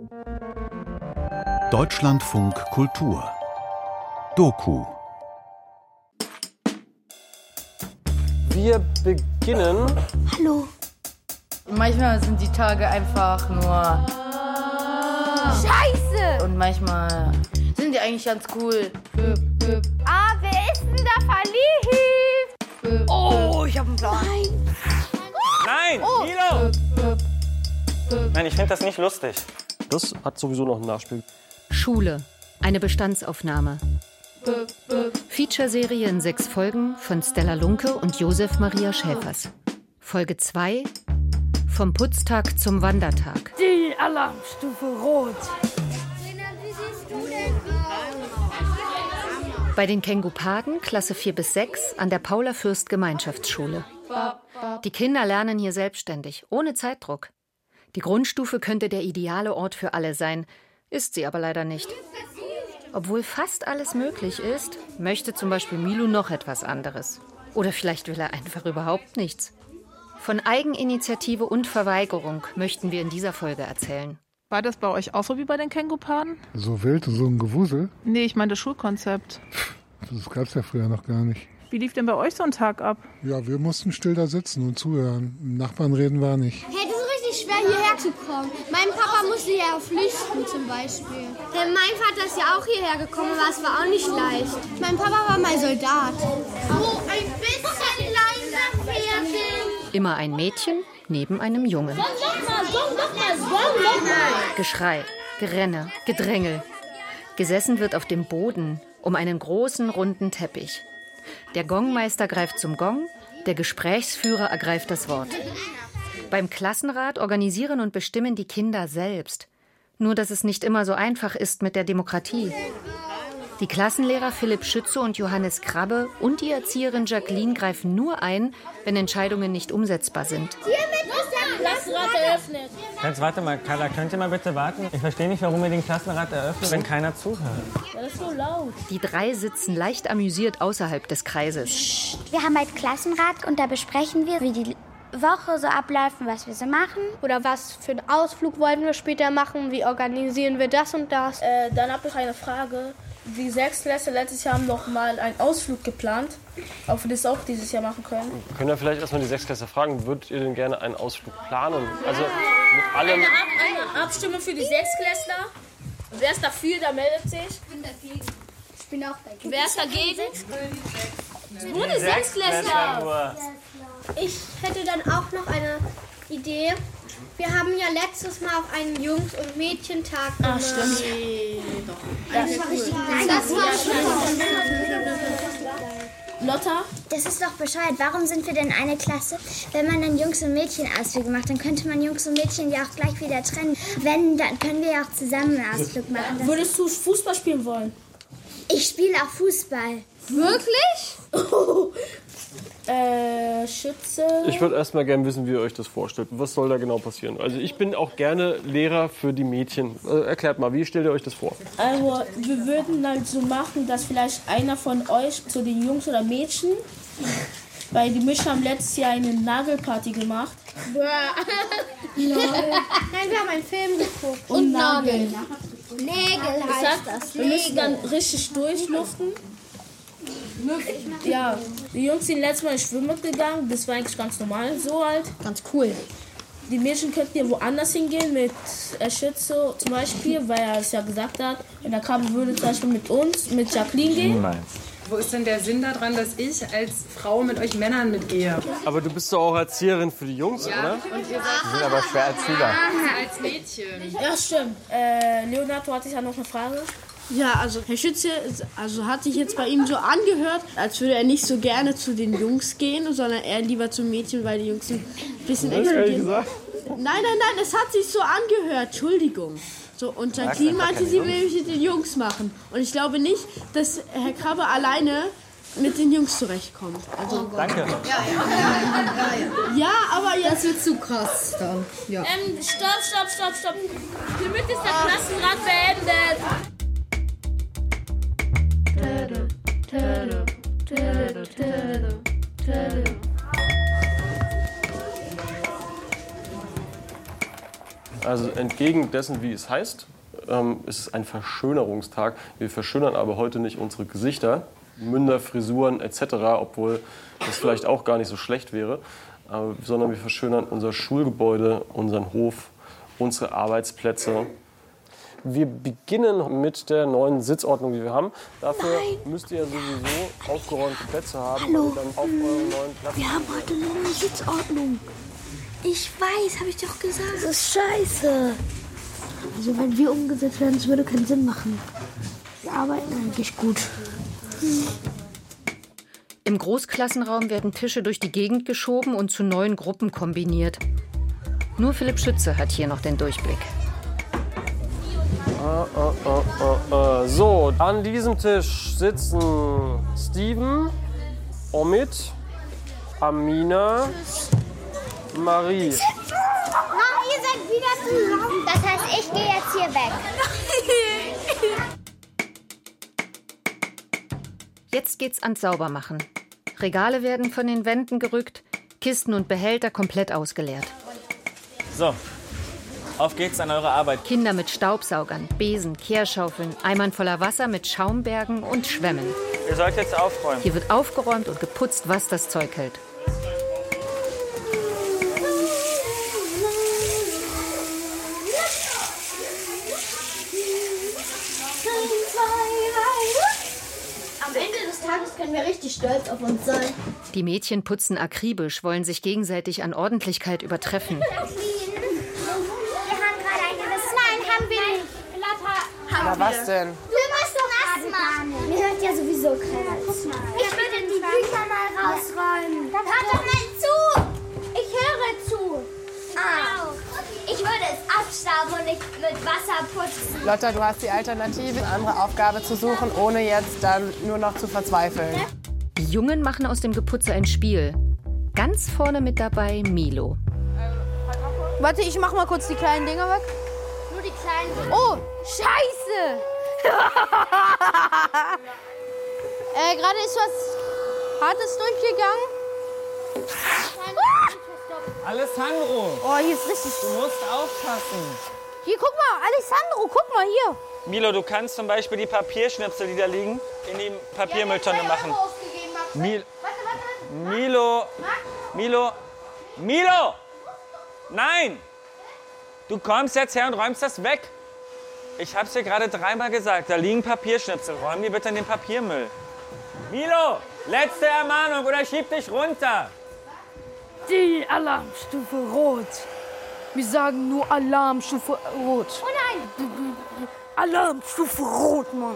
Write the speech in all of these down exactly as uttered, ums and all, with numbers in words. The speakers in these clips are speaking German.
Deutschlandfunk Kultur Doku. Wir beginnen. Hallo. Manchmal sind die Tage einfach nur Scheiße! Und manchmal sind die eigentlich ganz cool. Ah, wer ist denn da verliebt? Oh, ich hab einen Plan. Nein. Nein, Oh. Milo! Nein, ich finde das nicht lustig. Das hat sowieso noch ein Nachspiel. Schule. Eine Bestandsaufnahme. Featureserie in sechs Folgen von Stella Lunke und Josef Maria Schäfers. Folge zwei. Vom Putztag zum Wandertag. Die Alarmstufe Rot. Bei den Kengupaden, Klasse vier bis sechs, an der Paula-Fürst-Gemeinschaftsschule. Die Kinder lernen hier selbstständig, ohne Zeitdruck. Die Grundstufe könnte der ideale Ort für alle sein, ist sie aber leider nicht. Obwohl fast alles möglich ist, möchte zum Beispiel Milo noch etwas anderes. Oder vielleicht will er einfach überhaupt nichts. Von Eigeninitiative und Verweigerung möchten wir in dieser Folge erzählen. War das bei euch auch so wie bei den Kengupaden? So wild, so ein Gewusel? Nee, ich meine das Schulkonzept. Das gab's ja früher noch gar nicht. Wie lief denn bei euch so ein Tag ab? Ja, wir mussten still da sitzen und zuhören. Mit dem Nachbarn reden war nicht. Hey, das ist richtig schwer, hierher zu kommen. Mein Papa musste hierher flüchten zum Beispiel. Denn mein Vater ist ja auch hierher gekommen, aber es war auch nicht leicht. Mein Papa war mal Soldat. So ein bisschen leiser, Pferdchen. Immer ein Mädchen neben einem Jungen. Song noch mal, song noch mal, song noch mal. Geschrei, Gerenne, Gedrängel. Gesessen wird auf dem Boden um einen großen, runden Teppich. Der Gongmeister greift zum Gong, der Gesprächsführer ergreift das Wort. Beim Klassenrat organisieren und bestimmen die Kinder selbst. Nur, dass es nicht immer so einfach ist mit der Demokratie. Die Klassenlehrer Philipp Schütze und Johannes Krabbe und die Erzieherin Jacqueline greifen nur ein, wenn Entscheidungen nicht umsetzbar sind. Hiermit ist der Klassenrat eröffnet. Jetzt warte mal, Carla, könnt ihr mal bitte warten? Ich verstehe nicht, warum ihr den Klassenrat eröffnet, wenn keiner zuhört. Das ist so laut. Die drei sitzen leicht amüsiert außerhalb des Kreises. Wir haben halt Klassenrat und da besprechen wir, wie die Woche so abläuft und was wir so machen. Oder was für einen Ausflug wollen wir später machen? Wie organisieren wir das und das? Äh, dann habe ich eine Frage. Die Sechstklässler letztes Jahr haben noch mal einen Ausflug geplant, ob wir das auch dieses Jahr machen können. Wir können ja vielleicht erstmal die Sechstklässler fragen, würdet ihr denn gerne einen Ausflug planen? Also mit allem... Eine, Ab eine Abstimmung für die Sechstklässler. Wer ist dafür, der meldet sich. Ich bin dagegen. Ich bin auch dagegen. Wer ist dagegen? Nur die Sechstklässler. Ich hätte dann auch noch eine Idee. Wir haben ja letztes Mal auch einen Jungs- und Mädchentag gemacht. Ach, stimmt. Das war richtig cool. Das war schon. Lotta? Das ist doch bescheuert. Warum sind wir denn eine Klasse? Wenn man dann Jungs- und Mädchen-Ausflüge macht, dann könnte man Jungs und Mädchen ja auch gleich wieder trennen. Wenn, dann können wir ja auch zusammen einen Ausflug machen. Das Würdest du Fußball spielen wollen? ich spiele auch Fußball. Wirklich? äh, Schütze. Ich würde erst mal gerne wissen, wie ihr euch das vorstellt. Was soll da genau passieren? Also ich bin auch gerne Lehrer für die Mädchen. Also erklärt mal, wie stellt ihr euch das vor? Also wir würden halt so machen, dass vielleicht einer von euch zu den Jungs oder Mädchen, weil die Mädchen haben letztes Jahr eine Nagelparty gemacht. Nein, wir haben einen Film geguckt. Und, und Nageln. Nägel Das heißt heißt, das. wir müssen dann richtig durchluften. Ja, die Jungs sind letztes Mal ins Schwimmen gegangen, das war eigentlich ganz normal, so halt. Ganz cool. Die Mädchen könnten ja woanders hingehen, mit Schütze zum Beispiel, weil er es ja gesagt hat. Und der Krabbe würde zum Beispiel mit uns, mit Jacqueline gehen. Niemals. Wo ist denn der Sinn daran, dass ich als Frau mit euch Männern mitgehe? Aber du bist doch auch Erzieherin für die Jungs, Ja, oder? und ihr seid Die sind aber schwer Erzieher. als Mädchen. Ja, stimmt. Äh, Leonardo hatte ich ja noch eine Frage. Ja, also Herr Schütze, also hat sich jetzt bei ihm so angehört, als würde er nicht so gerne zu den Jungs gehen, sondern eher lieber zum Mädchen, weil die Jungs ein bisschen explodieren. Nein, nein, nein, es hat sich so angehört, Entschuldigung. So, und Jacqueline meinte, sie will mit den Jungs machen. Und ich glaube nicht, dass Herr Krabbe alleine mit den Jungs zurechtkommt. Also, Danke. Ja, ja, ja, ja. ja, aber jetzt... Das wird zu krass dann. Ja. Ähm, stopp, stopp, stopp, stopp. Hiermit ist der Klassenrat beendet. Also entgegen dessen, wie es heißt, ähm, ist es ein Verschönerungstag. Wir verschönern aber heute nicht unsere Gesichter, Münder, Frisuren et cetera, obwohl das vielleicht auch gar nicht so schlecht wäre, äh, sondern wir verschönern unser Schulgebäude, unseren Hof, unsere Arbeitsplätze. Wir beginnen mit der neuen Sitzordnung, die wir haben. Dafür Nein. müsst ihr sowieso aufgeräumte Plätze haben. Hallo. Dann auf euren neuen Platz. Wir haben heute eine neue Sitzordnung. Ich weiß, habe ich doch gesagt. Das ist scheiße. Also wenn wir umgesetzt werden, das würde keinen Sinn machen. Wir arbeiten eigentlich gut. Hm. Im Großklassenraum werden Tische durch die Gegend geschoben und zu neuen Gruppen kombiniert. Nur Philipp Schütze hat hier noch den Durchblick. Uh, uh, uh, uh, uh. So, an diesem Tisch sitzen Steven, Omid, Amina, Marie. Mom, ihr seid wieder zusammen. Das heißt, ich gehe jetzt hier weg. Jetzt geht's ans Saubermachen. Regale werden von den Wänden gerückt, Kisten und Behälter komplett ausgeleert. So, auf geht's an eure Arbeit. Kinder mit Staubsaugern, Besen, Kehrschaufeln, Eimern voller Wasser mit Schaumbergen und Schwämmen. Ihr sollt jetzt aufräumen. Hier wird aufgeräumt und geputzt, was das Zeug hält. Am Ende des Tages können wir richtig stolz auf uns sein. Die Mädchen putzen akribisch, wollen sich gegenseitig an Ordentlichkeit übertreffen. Wir haben gerade ein gewisses... Nein, haben wir nicht. Na, was denn? Du musst doch erst machen. Mir hört ja sowieso keiner zu. Ich würde die Bücher mal rausräumen. Hört doch mal zu. Ich höre zu. Ah. Ich würde es abstauben und nicht mit Wasser putzen. Lotta, du hast die Alternative, eine andere Aufgabe zu suchen, ohne jetzt dann nur noch zu verzweifeln. Die Jungen machen aus dem Geputze ein Spiel. Ganz vorne mit dabei Milo. Warte, ich mach mal kurz die kleinen Dinger weg. Nur die kleinen. Oh, scheiße! äh, gerade ist was Hartes durchgegangen. Alessandro! Oh, hier ist richtig... Du musst aufpassen. Hier, guck mal, Alessandro, guck mal hier. Milo, du kannst zum Beispiel die Papierschnipsel, die da liegen, in die Papiermülltonne machen. Mil Milo! Milo! Milo! Nein! Du kommst jetzt her und räumst das weg. Ich hab's dir gerade dreimal gesagt, da liegen Papierschnipsel. Räum die bitte in den Papiermüll. Milo! Letzte Ermahnung oder schieb dich runter! Die Alarmstufe Rot. Wir sagen nur Alarmstufe Rot. Oh nein! Alarmstufe Rot, Mann.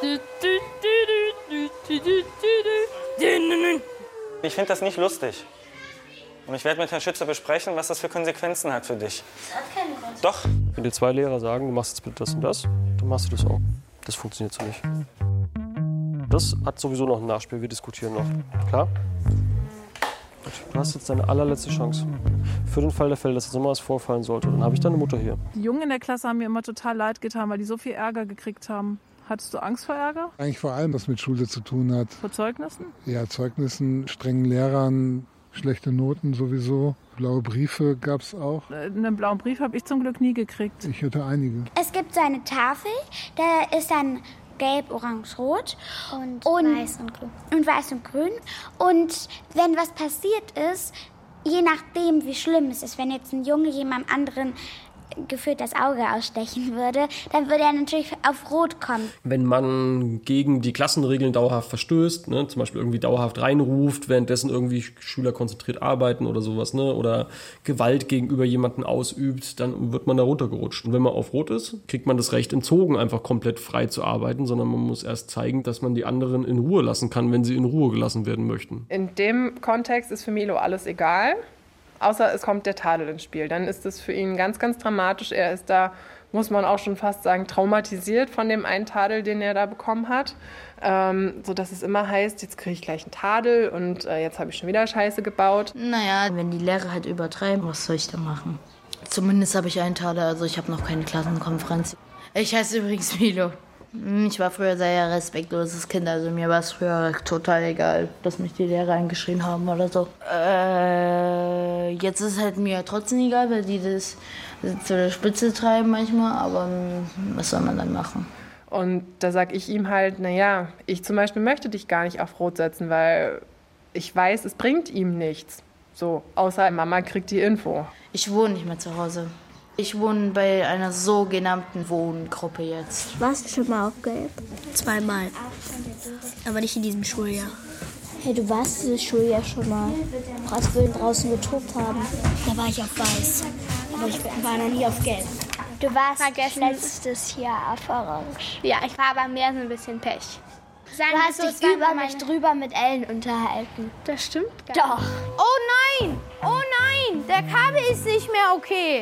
Ich finde das nicht lustig. Und ich werde mit Herrn Schütze besprechen, was das für Konsequenzen hat für dich. Das hat keine Konsequenzen. Doch. Wenn dir zwei Lehrer sagen, du machst jetzt bitte das und das, dann machst du das auch. Das funktioniert so nicht. Das hat sowieso noch ein Nachspiel, wir diskutieren noch. Klar? Gut, du hast jetzt deine allerletzte Chance. Für den Fall der Fälle, dass jetzt nochmal was vorfallen sollte, dann habe ich deine Mutter hier. Die Jungen in der Klasse haben mir immer total leid getan, weil die so viel Ärger gekriegt haben. Hattest du Angst vor Ärger? Eigentlich vor allem, was mit Schule zu tun hat. Vor Zeugnissen? Ja, Zeugnissen, strengen Lehrern, schlechte Noten sowieso. Blaue Briefe gab es auch. Einen blauen Brief habe ich zum Glück nie gekriegt. Ich hatte einige. Es gibt so eine Tafel, da ist dann gelb, orange, rot Und, und weiß und grün. Und weiß und grün. Und wenn was passiert ist, je nachdem, wie schlimm es ist, wenn jetzt ein Junge jemandem anderen gefühlt das Auge ausstechen würde, dann würde er natürlich auf Rot kommen. Wenn man gegen die Klassenregeln dauerhaft verstößt, ne, zum Beispiel irgendwie dauerhaft reinruft, währenddessen irgendwie Schüler konzentriert arbeiten oder sowas, ne, oder Gewalt gegenüber jemandem ausübt, dann wird man da runtergerutscht. Und wenn man auf Rot ist, kriegt man das Recht entzogen, einfach komplett frei zu arbeiten, sondern man muss erst zeigen, dass man die anderen in Ruhe lassen kann, wenn sie in Ruhe gelassen werden möchten. In dem Kontext ist für Milo alles egal. Außer es kommt der Tadel ins Spiel. Dann ist es für ihn ganz, ganz dramatisch. Er ist da, muss man auch schon fast sagen, traumatisiert von dem einen Tadel, den er da bekommen hat. Ähm, sodass es immer heißt, jetzt kriege ich gleich einen Tadel und äh, jetzt habe ich schon wieder Scheiße gebaut. Naja, wenn die Lehrer halt übertreiben, was soll ich da machen? Zumindest habe ich einen Tadel, also ich habe noch keine Klassenkonferenz. Ich heiße übrigens Milo. Ich war früher sehr respektloses Kind, also mir war es früher total egal, dass mich die Lehrer eingeschrien haben oder so. Äh, jetzt ist es halt mir trotzdem egal, weil die das zu der Spitze treiben manchmal, aber was soll man dann machen? Und da sag ich ihm halt, naja, ich zum Beispiel möchte dich gar nicht auf Rot setzen, weil ich weiß, es bringt ihm nichts. So, außer Mama kriegt die Info. Ich wohne nicht mehr zu Hause. Ich wohne bei einer sogenannten Wohngruppe jetzt. Warst du schon mal auf Gelb? Zweimal. Aber nicht in diesem Schuljahr. Hey, du warst dieses Schuljahr schon mal, als wir draußen getobt haben. Da war ich auf Weiß. Aber ich war noch nie auf Gelb. Du warst Vergessen. letztes Jahr auf Orange. Ja, ich war aber mehr so ein bisschen Pech. Sagen du hast so, dich über mich drüber mit Ellen unterhalten. Das stimmt gar Doch. nicht. Oh nein! Oh nein! Der Kabel ist nicht mehr okay.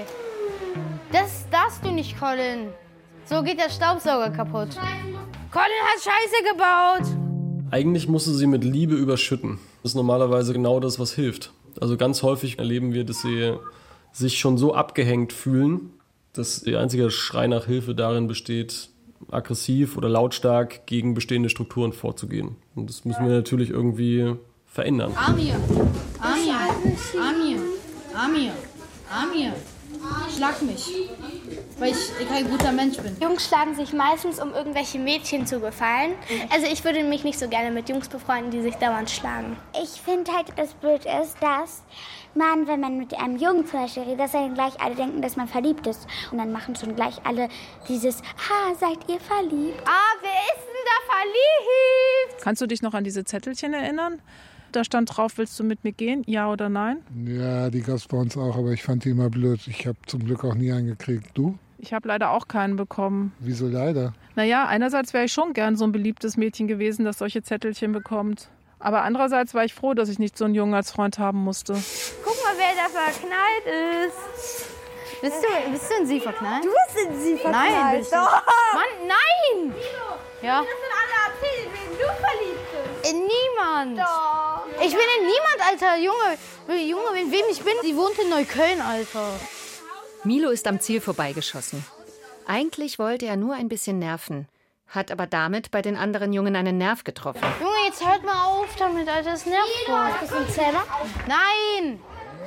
Das darfst du nicht, Colin. So geht der Staubsauger kaputt. Colin hat Scheiße gebaut. Eigentlich musst du sie mit Liebe überschütten. Das ist normalerweise genau das, was hilft. Also ganz häufig erleben wir, dass sie sich schon so abgehängt fühlen, dass der einzige Schrei nach Hilfe darin besteht, aggressiv oder lautstark gegen bestehende Strukturen vorzugehen. Und das müssen wir natürlich irgendwie verändern. Amir, Amir, Amir, Amir, Amir, schlag mich, weil ich kein guter Mensch bin. Jungs schlagen sich meistens, um irgendwelche Mädchen zu gefallen. Also ich würde mich nicht so gerne mit Jungs befreunden, die sich dauernd schlagen. Ich finde halt, das Blöd ist, dass man, wenn man mit einem Jungen zum Beispiel redet, dass dann gleich alle denken, dass man verliebt ist. Und dann machen schon gleich alle dieses, ha, seid ihr verliebt? Ah, wer ist denn da verliebt? Kannst du dich noch an diese Zettelchen erinnern? Da stand drauf, willst du mit mir gehen, ja oder nein? Ja, die gab es bei uns auch, aber ich fand die immer blöd. Ich habe zum Glück auch nie einen gekriegt. Du? Ich habe leider auch keinen bekommen. Wieso leider? Naja, einerseits wäre ich schon gern so ein beliebtes Mädchen gewesen, das solche Zettelchen bekommt. Aber andererseits war ich froh, dass ich nicht so einen Jungen als Freund haben musste. Guck mal, wer da verknallt ist. Bist du, bist du in sie verknallt? Du bist in sie verknallt. Nein, bist du. Mann, nein! Ja. Das sind alle erzählen, wen du verliebt bist. In niemand. Doch. Ich bin in niemand, Alter. Junge, Junge, in wem ich bin, sie wohnt in Neukölln, Alter. Milo ist am Ziel vorbeigeschossen. Eigentlich wollte er nur ein bisschen nerven, hat aber damit bei den anderen Jungen einen Nerv getroffen. Junge, jetzt hört mal auf damit, Alter. Das nervt voll. Bist du ein Zähler? Nein!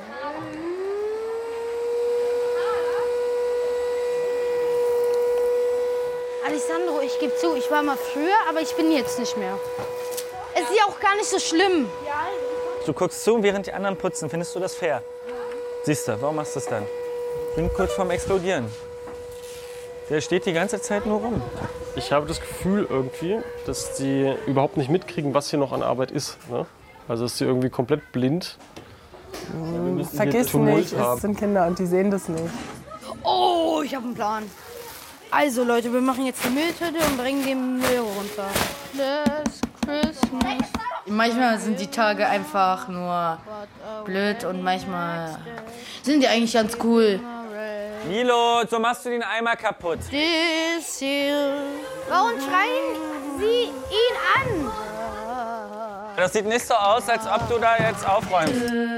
Alessandro, ich gebe zu, ich war mal früher, aber ich bin jetzt nicht mehr. Es ist ja auch gar nicht so schlimm. Du guckst zu, während die anderen putzen. Findest du das fair? Siehst du, warum machst du das dann? Ich bin kurz vorm Explodieren. Der steht die ganze Zeit nur rum. Ich habe das Gefühl irgendwie, dass die überhaupt nicht mitkriegen, was hier noch an Arbeit ist. Ne? Also dass sie irgendwie komplett blind. Mmh, vergiss nicht, es sind Kinder und die sehen das nicht. Oh, ich habe einen Plan. Also Leute, wir machen jetzt die Mülltüte und bringen den Müll runter. Last Christmas. Manchmal sind die Tage einfach nur blöd und manchmal sind die eigentlich ganz cool. Milo, so machst du den Eimer kaputt. This year. Warum schreien Sie ihn an? Das sieht nicht so aus, als ob du da jetzt aufräumst.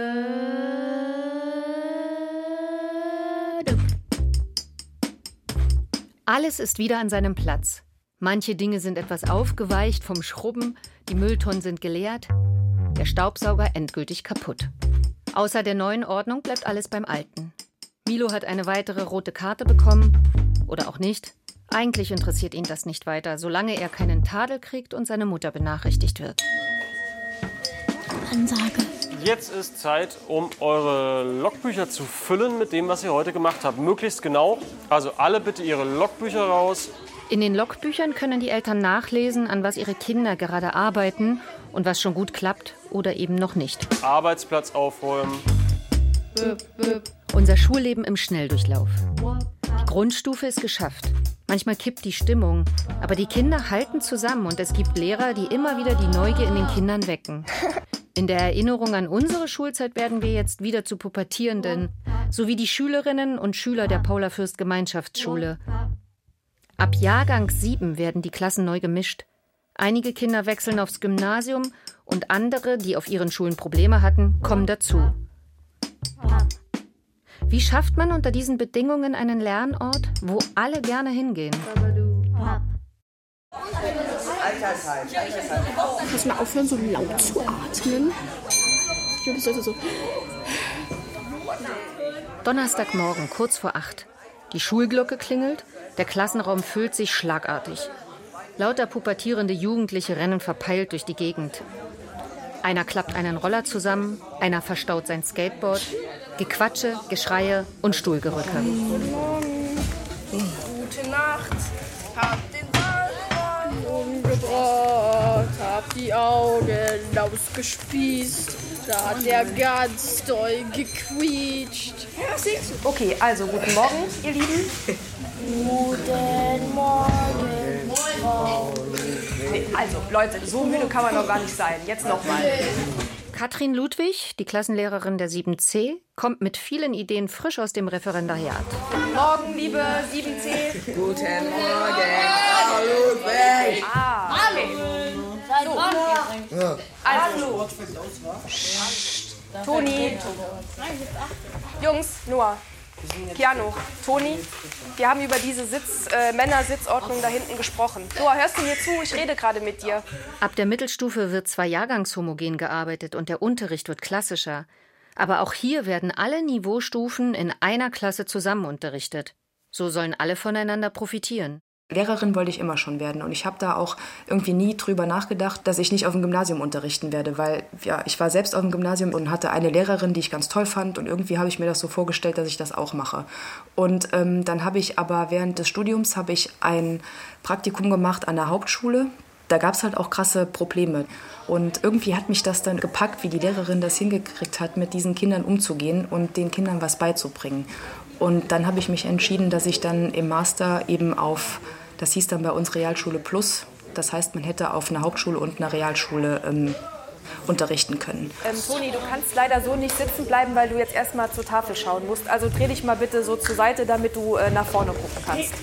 Alles ist wieder an seinem Platz. Manche Dinge sind etwas aufgeweicht vom Schrubben, die Mülltonnen sind geleert, der Staubsauger endgültig kaputt. Außer der neuen Ordnung bleibt alles beim Alten. Milo hat eine weitere rote Karte bekommen. Oder auch nicht. Eigentlich interessiert ihn das nicht weiter, solange er keinen Tadel kriegt und seine Mutter benachrichtigt wird. Ansage. Jetzt ist Zeit, um eure Logbücher zu füllen mit dem, was ihr heute gemacht habt. Möglichst genau. Also alle bitte ihre Logbücher raus. In den Logbüchern können die Eltern nachlesen, an was ihre Kinder gerade arbeiten und was schon gut klappt oder eben noch nicht. Arbeitsplatz aufräumen. Böp, böp. Unser Schulleben im Schnelldurchlauf. Die Grundstufe ist geschafft. Manchmal kippt die Stimmung, aber die Kinder halten zusammen und es gibt Lehrer, die immer wieder die Neugier in den Kindern wecken. In der Erinnerung an unsere Schulzeit werden wir jetzt wieder zu Pubertierenden, sowie die Schülerinnen und Schüler der Paula-Fürst-Gemeinschaftsschule. Ab Jahrgang sieben werden die Klassen neu gemischt. Einige Kinder wechseln aufs Gymnasium und andere, die auf ihren Schulen Probleme hatten, kommen dazu. Wie schafft man unter diesen Bedingungen einen Lernort, wo alle gerne hingehen? Muss man aufhören, so laut zu atmen? Ich glaube, es sollte so. Donnerstagmorgen, kurz vor acht. Die Schulglocke klingelt, der Klassenraum füllt sich schlagartig. Lauter pubertierende Jugendliche rennen verpeilt durch die Gegend. Einer klappt einen Roller zusammen, einer verstaut sein Skateboard. Gequatsche, Geschreie und Stuhlgerücke. Gute Nacht, hab den Ball umgebracht, hab die Augen ausgespießt. Da hat der ganz doll gequietscht. Okay, also guten Morgen, ihr Lieben. Guten Morgen. Nee, also Leute, so müde kann man doch gar nicht sein. Jetzt nochmal. Katrin Ludwig, die Klassenlehrerin der sieben C, kommt mit vielen Ideen frisch aus dem Referendariat. Guten Morgen, liebe sieben C. Guten Morgen, Frau Ludwig. Ah, okay. So. Ja. Also, Psst. Toni, Jungs, Noah, Keanu, Toni, wir haben über diese Sitz, äh, Männersitzordnung da hinten gesprochen. Noah, hörst du mir zu? Ich rede gerade mit dir. Ab der Mittelstufe wird zwar jahrgangshomogen gearbeitet und der Unterricht wird klassischer, aber auch hier werden alle Niveaustufen in einer Klasse zusammen unterrichtet. So sollen alle voneinander profitieren. Lehrerin wollte ich immer schon werden und ich habe da auch irgendwie nie drüber nachgedacht, dass ich nicht auf dem Gymnasium unterrichten werde, weil ja, ich war selbst auf dem Gymnasium und hatte eine Lehrerin, die ich ganz toll fand und irgendwie habe ich mir das so vorgestellt, dass ich das auch mache. Und ähm, dann habe ich aber während des Studiums habe ich ein Praktikum gemacht an der Hauptschule. Da gab es halt auch krasse Probleme und irgendwie hat mich das dann gepackt, wie die Lehrerin das hingekriegt hat, mit diesen Kindern umzugehen und den Kindern was beizubringen. Und dann habe ich mich entschieden, dass ich dann im Master eben auf, das hieß dann bei uns Realschule Plus, das heißt, man hätte auf einer Hauptschule und einer Realschule ähm, unterrichten können. Ähm, Toni, du kannst leider so nicht sitzen bleiben, weil du jetzt erstmal zur Tafel schauen musst. Also dreh dich mal bitte so zur Seite, damit du äh, nach vorne gucken kannst.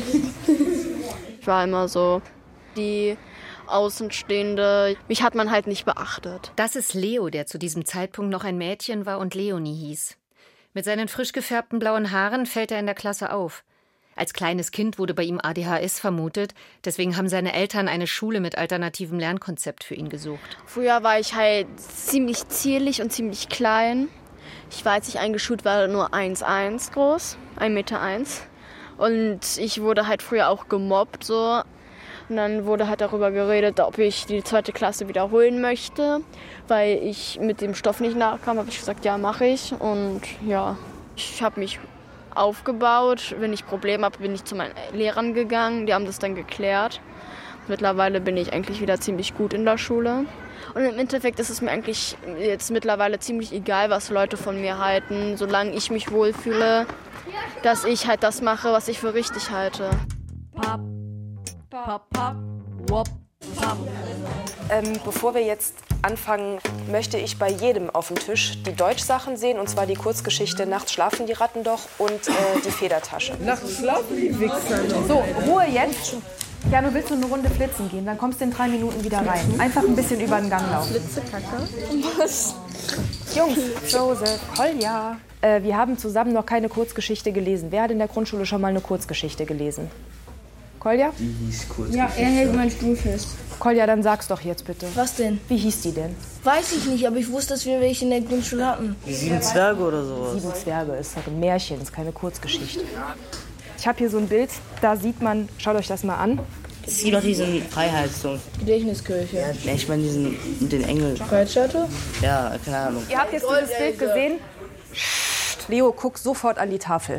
Ich war immer so die Außenstehende. Mich hat man halt nicht beachtet. Das ist Leo, der zu diesem Zeitpunkt noch ein Mädchen war und Leonie hieß. Mit seinen frisch gefärbten blauen Haaren fällt er in der Klasse auf. Als kleines Kind wurde bei ihm A D H S vermutet, deswegen haben seine Eltern eine Schule mit alternativem Lernkonzept für ihn gesucht. Früher war ich halt ziemlich zierlich und ziemlich klein. Ich war, als ich eingeschult war, nur eins Komma eins groß, ein Meter eins. Und ich wurde halt früher auch gemobbt, so. Und dann wurde halt darüber geredet, ob ich die zweite Klasse wiederholen möchte, weil ich mit dem Stoff nicht nachkam. Habe ich gesagt, ja, mache ich. Und ja, ich habe mich aufgebaut. Wenn ich Probleme habe, bin ich zu meinen Lehrern gegangen. Die haben das dann geklärt. Mittlerweile bin ich eigentlich wieder ziemlich gut in der Schule. Und im Endeffekt ist es mir eigentlich jetzt mittlerweile ziemlich egal, was Leute von mir halten, solange ich mich wohlfühle, dass ich halt das mache, was ich für richtig halte. Pop, pop, pop, wop, pop. Ähm, bevor wir jetzt anfangen, möchte ich bei jedem auf dem Tisch die Deutschsachen sehen, und zwar die Kurzgeschichte Nachts schlafen die Ratten doch und äh, die Federtasche. Nachts schlafen die Wichser doch. So, Ruhe jetzt. Ja, du willst nur eine Runde flitzen gehen, dann kommst du in drei Minuten wieder rein. Einfach ein bisschen über den Gang laufen. Flitzekacke? Was? Jungs, Joseph, Kolja. Äh, wir haben zusammen noch keine Kurzgeschichte gelesen. Wer hat in der Grundschule schon mal eine Kurzgeschichte gelesen? Kolja? Die hieß Kurzgeschichte. Ja, er hält meinen Stuhl fest. Kolja, dann sag's doch jetzt bitte. Was denn? Wie hieß die denn? Weiß ich nicht, aber ich wusste, dass wir welche in der Grundschule hatten. Die sieben Zwerge oder sowas? Sieben Zwerge ist ein Märchen, ist keine Kurzgeschichte. Ich habe hier so ein Bild, da sieht man, schaut euch das mal an. Es gibt doch diesen Freiheitssong. Gedächtniskirche. Ja, ich meine diesen, den Engel. Kreuzschatte? Ja, keine Ahnung. Ihr habt jetzt dieses Bild gesehen? Psst, Leo, guck sofort an die Tafel.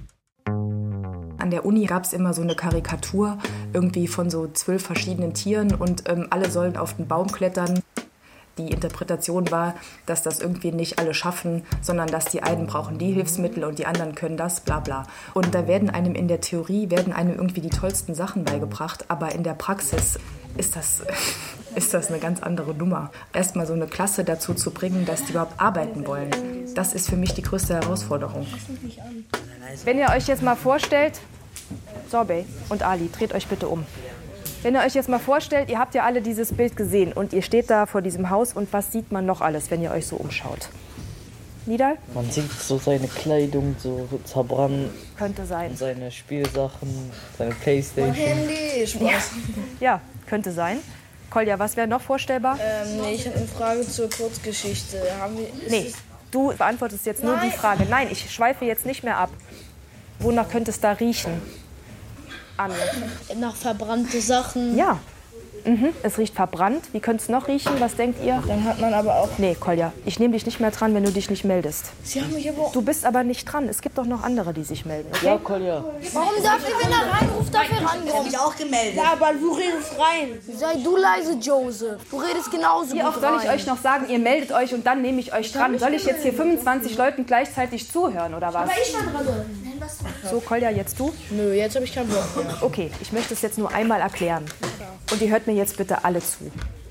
An der Uni gab es immer so eine Karikatur irgendwie von so zwölf verschiedenen Tieren und ähm, alle sollen auf den Baum klettern. Die Interpretation war, dass das irgendwie nicht alle schaffen, sondern dass die einen brauchen die Hilfsmittel und die anderen können das, bla bla. Und da werden einem in der Theorie werden einem irgendwie die tollsten Sachen beigebracht, aber in der Praxis ist das, ist das eine ganz andere Nummer. Erstmal so eine Klasse dazu zu bringen, dass die überhaupt arbeiten wollen, das ist für mich die größte Herausforderung. Wenn ihr euch jetzt mal vorstellt, Sorbet und Ali, dreht euch bitte um. Wenn ihr euch jetzt mal vorstellt, ihr habt ja alle dieses Bild gesehen und ihr steht da vor diesem Haus und was sieht man noch alles, wenn ihr euch so umschaut? Nidal? Man sieht so seine Kleidung so zerbrannt. Könnte sein. Und seine Spielsachen, seine Playstation. Mein Handy, Spaß. Ja, ja, könnte sein. Kolja, was wäre noch vorstellbar? Ähm, nee, ich habe eine Frage zur Kurzgeschichte. Haben wir, nee, Du beantwortest jetzt nur die Frage. Nein, ich schweife jetzt nicht mehr ab. Wonach könnte es da riechen? Anne. Nach verbrannte Sachen. Ja. Mhm. Es riecht verbrannt. Wie könnte es noch riechen? Was denkt ihr? Dann hat man aber auch... Nee, Kolja, ich nehme dich nicht mehr dran, wenn du dich nicht meldest. Sie haben mich aber... Du bist aber nicht dran. Es gibt doch noch andere, die sich melden. Okay? Ja, Kolja. Warum darf ich, wenn er reinruft, dafür rankommen? Ich hab mich auch gemeldet. Ja, aber du redest rein. Sei du leise, Joseph. Du redest genauso Wie gut oft soll ich rein. euch noch sagen, ihr meldet euch und dann nehme ich euch dran? Soll ich jetzt hier fünfundzwanzig Leuten gleichzeitig zuhören oder was? Aber ich war dran. So, Kolja, jetzt du? Nö, jetzt habe ich keinen Bock mehr. Okay, ich möchte es jetzt nur einmal erklären. Und ihr hört mir jetzt bitte alle zu.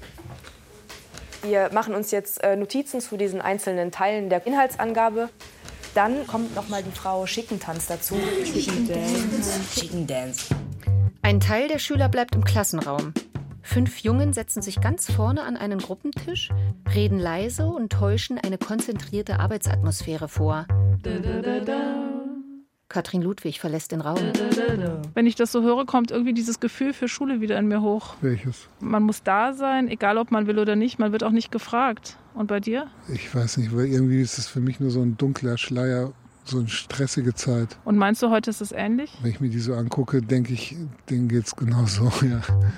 Wir machen uns jetzt äh, Notizen zu diesen einzelnen Teilen der Inhaltsangabe. Dann kommt noch mal die Frau Schickentanz dazu. Chicken Dance. Chicken Dance. Ein Teil der Schüler bleibt im Klassenraum. Fünf Jungen setzen sich ganz vorne an einen Gruppentisch, reden leise und täuschen eine konzentrierte Arbeitsatmosphäre vor. Katrin Ludwig verlässt den Raum. Wenn ich das so höre, kommt irgendwie dieses Gefühl für Schule wieder in mir hoch. Welches? Man muss da sein, egal ob man will oder nicht. Man wird auch nicht gefragt. Und bei dir? Ich weiß nicht, weil irgendwie ist es für mich nur so ein dunkler Schleier, so eine stressige Zeit. Und meinst du, heute ist es ähnlich? Wenn ich mir die so angucke, denke ich, denen geht's genauso, ja.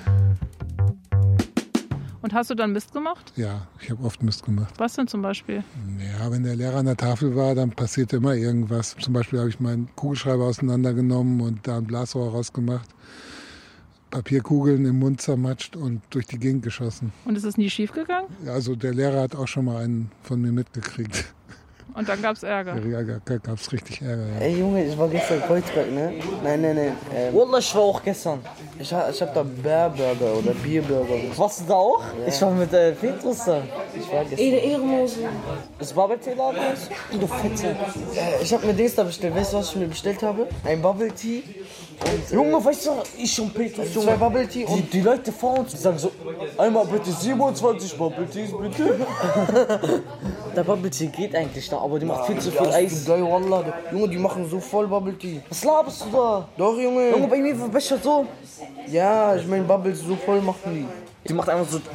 Und hast du dann Mist gemacht? Ja, ich habe oft Mist gemacht. Was denn zum Beispiel? Ja, wenn der Lehrer an der Tafel war, dann passierte immer irgendwas. Zum Beispiel habe ich meinen Kugelschreiber auseinandergenommen und da ein Blasrohr rausgemacht, Papierkugeln im Mund zermatscht und durch die Gegend geschossen. Und ist es nie schief gegangen? Ja, also der Lehrer hat auch schon mal einen von mir mitgekriegt. Und dann gab es Ärger? Ja, da gab es richtig Ärger, ja. Ey Junge, ich war gestern in Kreuzberg, ne? Nein, nein, nein. Ähm, Wallah, ich war auch gestern. Ich, ich hab da Bärburger oder Bierburger. Warst du da auch? Ja. Ich war mit äh, Petrus da. Ich war gestern. Ede Ehrenhose. Das Bubble Tea Laden ist? Du Fetze. Äh, ich hab mir Dings da bestellt. Weißt du, was ich mir bestellt habe? Ein Bubble Tea. Und, Junge, weißt du, ich und Petrus, Junge. Zwei Bubble Tea. Und die, die Leute vor uns, die sagen so, einmal bitte siebenundzwanzig Bubble Teas, bitte. Der Bubble Tea geht eigentlich da, aber die macht viel zu viel Eis. Junge, die machen so voll Bubble Tea. Was laberst du da? Doch, Junge. Junge, bei mir verbessert so. Ja, ich meine, Bubbles so voll machen die. Die macht einfach so.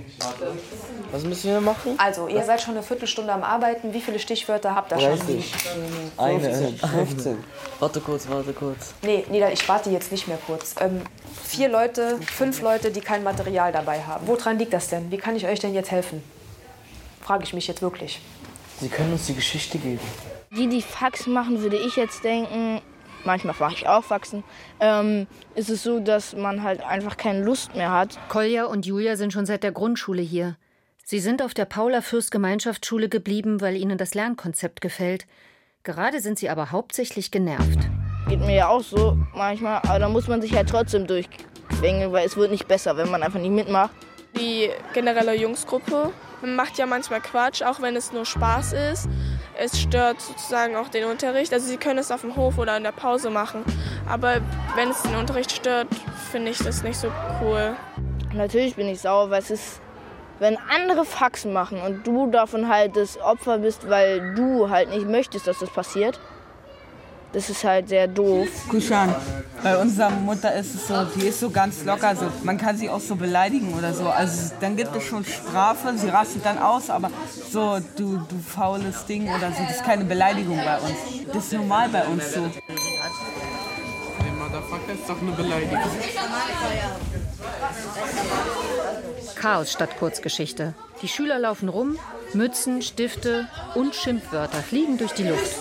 Was müssen wir machen? Also, ihr seid schon eine Viertelstunde am Arbeiten. Wie viele Stichwörter habt ihr schon? dreißig. Eine. fünfzehn. Warte kurz, warte kurz. Nee, Nida, ich warte jetzt nicht mehr kurz. Ähm, vier Leute, fünf Leute, die kein Material dabei haben. Woran liegt das denn? Wie kann ich euch denn jetzt helfen? Frage ich mich jetzt wirklich. Sie können uns die Geschichte geben. Die, die Faxen machen, würde ich jetzt denken, manchmal mache ich auch Faxen, ähm, ist es so, dass man halt einfach keine Lust mehr hat. Kolja und Julia sind schon seit der Grundschule hier. Sie sind auf der Paula-Fürst-Gemeinschaftsschule geblieben, weil ihnen das Lernkonzept gefällt. Gerade sind sie aber hauptsächlich genervt. Geht mir ja auch so manchmal, aber da muss man sich halt trotzdem durchquengeln, weil es wird nicht besser, wenn man einfach nicht mitmacht. Die generelle Jungsgruppe macht ja manchmal Quatsch, auch wenn es nur Spaß ist. Es stört sozusagen auch den Unterricht. Also sie können es auf dem Hof oder in der Pause machen. Aber wenn es den Unterricht stört, finde ich das nicht so cool. Natürlich bin ich sauer, weil es ist, wenn andere Faxen machen und du davon halt das Opfer bist, weil du halt nicht möchtest, dass das passiert. Das ist halt sehr doof. Kushan, bei unserer Mutter ist es so, die ist so ganz locker, so. Man kann sie auch so beleidigen oder so. Also dann gibt es schon Strafe, sie rastet dann aus, aber so, du, du faules Ding oder so, das ist keine Beleidigung bei uns. Das ist normal bei uns so. Der Motherfucker ist doch eine Beleidigung. Chaos statt Kurzgeschichte. Die Schüler laufen rum, Mützen, Stifte und Schimpfwörter fliegen durch die Luft.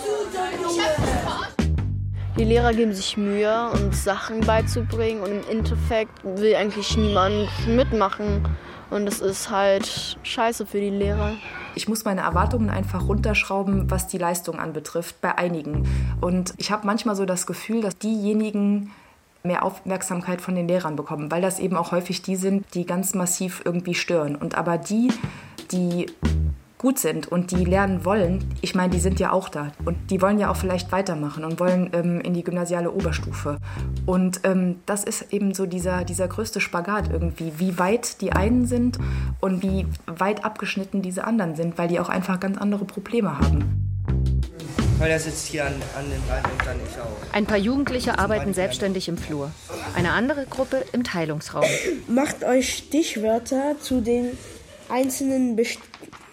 Die Lehrer geben sich Mühe, uns Sachen beizubringen und im Endeffekt will eigentlich niemand mitmachen. Und das ist halt scheiße für die Lehrer. Ich muss meine Erwartungen einfach runterschrauben, was die Leistung anbetrifft, bei einigen. Und ich habe manchmal so das Gefühl, dass diejenigen mehr Aufmerksamkeit von den Lehrern bekommen, weil das eben auch häufig die sind, die ganz massiv irgendwie stören. Und aber die, die gut sind und die lernen wollen, ich meine, die sind ja auch da und die wollen ja auch vielleicht weitermachen und wollen ähm, in die gymnasiale Oberstufe. Und ähm, das ist eben so dieser, dieser größte Spagat irgendwie, wie weit die einen sind und wie weit abgeschnitten diese anderen sind, weil die auch einfach ganz andere Probleme haben. Weil er sitzt hier an, an den Rand und dann ich auch. Ein paar Jugendliche arbeiten selbstständig im Flur. Eine andere Gruppe im Teilungsraum. Macht euch Stichwörter zu den einzelnen Best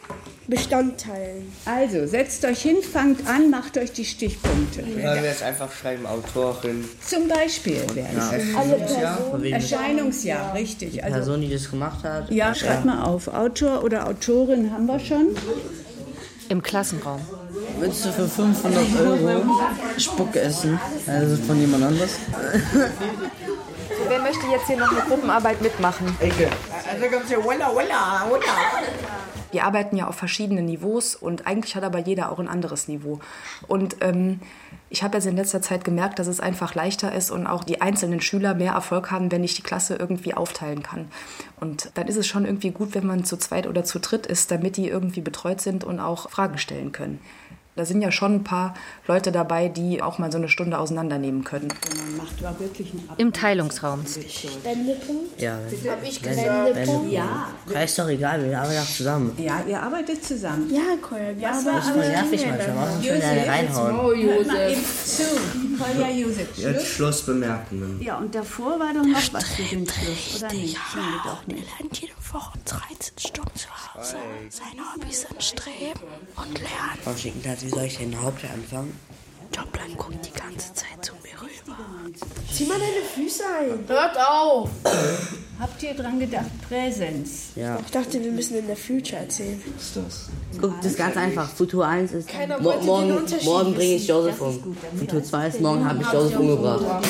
Bestandteilen. Also, setzt euch hin, fangt an, macht euch die Stichpunkte. Sollen wir jetzt einfach schreiben, Autorin? Zum Beispiel wäre es. Ja. Erscheinungsjahr. Erscheinungsjahr, richtig. Die Also, Person, die das gemacht hat. ja, schreibt mal auf. Autor oder Autorin haben wir schon. Im Klassenraum. Willst du für fünfhundert Euro Spuck essen? Also von jemand anderes? So, wer möchte jetzt hier noch eine Gruppenarbeit mitmachen? Ecke. Also kommt hier, walla, walla, walla. Wir arbeiten ja auf verschiedenen Niveaus und eigentlich hat aber jeder auch ein anderes Niveau. Und ähm, ich habe jetzt in letzter Zeit gemerkt, dass es einfach leichter ist und auch die einzelnen Schüler mehr Erfolg haben, wenn ich die Klasse irgendwie aufteilen kann. Und dann ist es schon irgendwie gut, wenn man zu zweit oder zu dritt ist, damit die irgendwie betreut sind und auch Fragen stellen können. Da sind ja schon ein paar Leute dabei, die auch mal so eine Stunde auseinandernehmen können. Im Teilungsraum. Wendepunkt? Ja, Hab ich wenn- gesagt? wenn- Ja. Ja, ist doch egal, wir arbeiten auch zusammen. Ja, ihr arbeitet zusammen. Ja, Kolja, wir Aber- Das ist voll nervig manchmal, warum schon Josef, eine reinhauen? hört mal eben zu. Kolja, Josef, Jetzt Schluss. Schlussbemerkungen. Ja, und davor war doch noch was für den Schluss, oder nicht? Nee, doch nicht. Er lernt jede Woche dreizehn Stunden zu Hause. Seine Hobbys sind Streben und Lernen. Frau Schickentat, wie soll ich denn Haupt anfangen? Jobline guckt die ganze Zeit zu mir rüber. Zieh mal deine Füße ein. Hört auf! Habt ihr dran gedacht, Präsenz? Ja. Ich dachte, wir müssen in der Future erzählen. Was ist das? Guck, das ist ganz einfach. Futur eins ist, Keiner mo wollte den morgen, Unterschied morgen bringe ich wissen. Joseph um. Futur zwei ist, morgen habe ich Joseph umgebracht.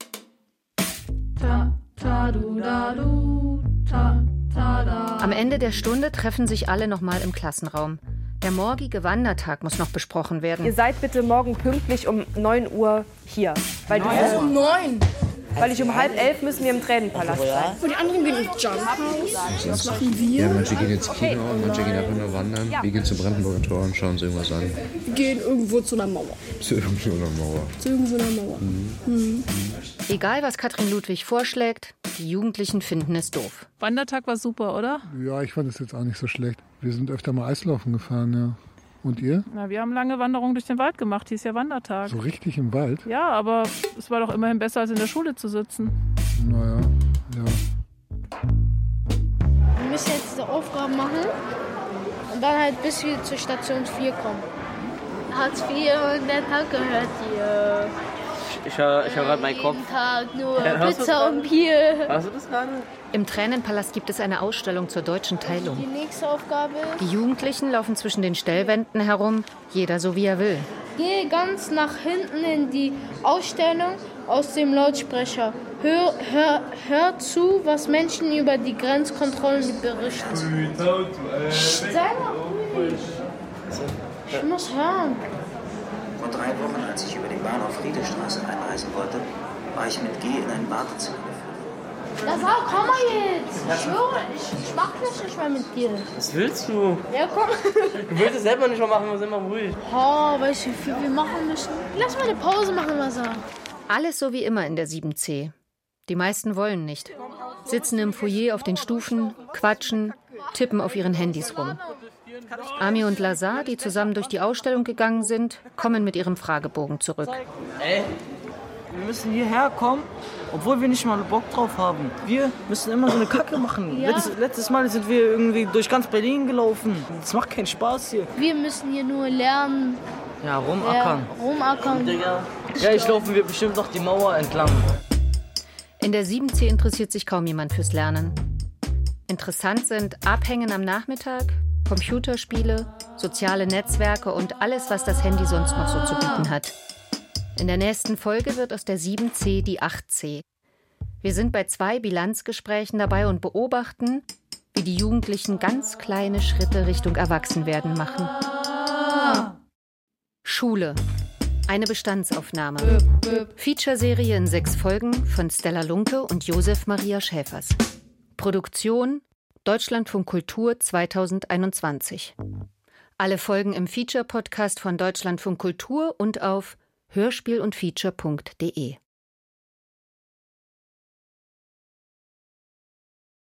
Am Ende der Stunde treffen sich alle nochmal im Klassenraum. Der morgige Wandertag muss noch besprochen werden. Ihr seid bitte morgen pünktlich um neun Uhr hier. Weil, die, Erst um neun. weil ich um halb elf müssen wir im Tränenpalast sein. Und die anderen gehen ins Jump House. Was machen wir? Ja, manche gehen ins Kino, manche gehen einfach nur wandern. Wir gehen zum Brandenburger Tor und schauen uns irgendwas an. Wir gehen irgendwo zu einer Mauer. Zu irgendeiner Mauer. Zu irgendeiner Mauer. Mhm. Egal, was Katrin Ludwig vorschlägt, die Jugendlichen finden es doof. Wandertag war super, oder? Ja, ich fand es jetzt auch nicht so schlecht. Wir sind öfter mal Eislaufen gefahren, ja. Und ihr? Na, wir haben lange Wanderungen durch den Wald gemacht. Hier ist ja Wandertag. So richtig im Wald? Ja, aber es war doch immerhin besser, als in der Schule zu sitzen. Naja, ja. Wir müssen jetzt die Aufgaben machen und dann halt bis wir zur Station vier kommen. Hartz vier und der Tag gehört dir. Ich höre ich hör gerade meinen Kopf. Jeden Tag nur Ja, hörst du Pizza das und Bier. Hörst du das gerade? Im Tränenpalast gibt es eine Ausstellung zur deutschen Teilung. Die nächste Aufgabe Die ist, Jugendlichen laufen zwischen den Stellwänden herum, jeder so wie er will. geh ganz nach hinten in die Ausstellung aus dem Lautsprecher. Hör, hör, hör zu, was Menschen über die Grenzkontrollen berichten. Sei mal ruhig. Ich muss hören. Vor drei Wochen, als ich über den Bahnhof Friedestraße einreisen wollte, war ich mit G in ein Wartezimmer geführt. Das war, komm mal jetzt. Ich schwöre, ich, ich mach das nicht mehr mit dir. Was willst du? Ja, komm. Du willst es selber nicht mal machen, wir sind mal ruhig. Oh, weißt du, wie viel wir machen müssen? Lass mal eine Pause machen, was er. Alles so wie immer in der sieben C. Die meisten wollen nicht. Sitzen im Foyer auf den Stufen, quatschen, tippen auf ihren Handys rum. Ami und Lazar, die zusammen durch die Ausstellung gegangen sind, kommen mit ihrem Fragebogen zurück. Ey, wir müssen hierher kommen, obwohl wir nicht mal Bock drauf haben. Wir müssen immer so eine Kacke machen. Ja. Letztes, letztes Mal sind wir irgendwie durch ganz Berlin gelaufen. Das macht keinen Spaß hier. Wir müssen hier nur lernen. Ja, rumackern. Ja, rumackern. Digga. Gleich laufen wir bestimmt noch die Mauer entlang. In der sieben C interessiert sich kaum jemand fürs Lernen. Interessant sind Abhängen am Nachmittag, Computerspiele, soziale Netzwerke und alles, was das Handy sonst noch so zu bieten hat. In der nächsten Folge wird aus der sieben C die acht C. Wir sind bei zwei Bilanzgesprächen dabei und beobachten, wie die Jugendlichen ganz kleine Schritte Richtung Erwachsenwerden machen. Schule. Eine Bestandsaufnahme. Featureserie in sechs Folgen von Stella Lunke und Josef Maria Schäfers. Produktion Deutschlandfunk Kultur zweitausendeinundzwanzig. Alle Folgen im Feature-Podcast von Deutschlandfunk Kultur und auf hörspiel und feature punkt de.